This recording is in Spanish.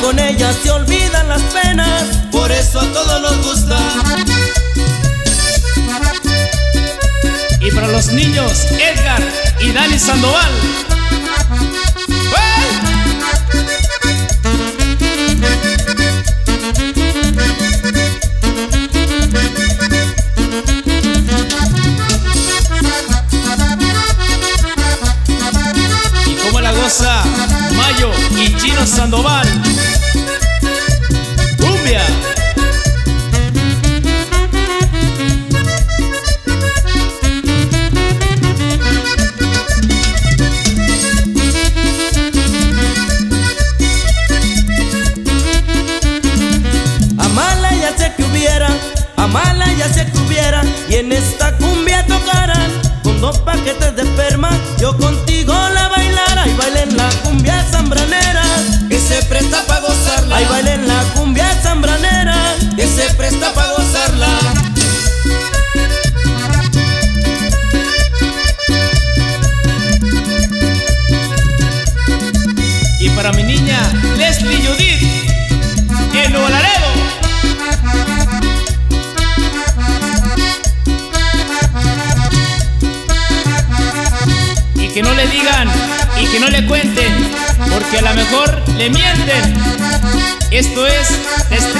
con ella se olvidan las penas, por eso a todos nos gusta. Y para los niños, Edgar y Dani Sandoval. Y como la goza Mayo y Chino Sandoval. Cumbia. Amala ya sé que hubiera, y en esta cumbia tocaran con 2 paquetes de esperma, yo contigo la bailara y bailen la cumbia zambranera, que se presta pa' gozarla. Ay, bailen la cumbia zambranera, que se presta pa' gozarla. Y para mi niña Leslie Judith en Nuevo Laredo. Que no le digan y que no le cuenten, porque a lo mejor le mienten. Esto es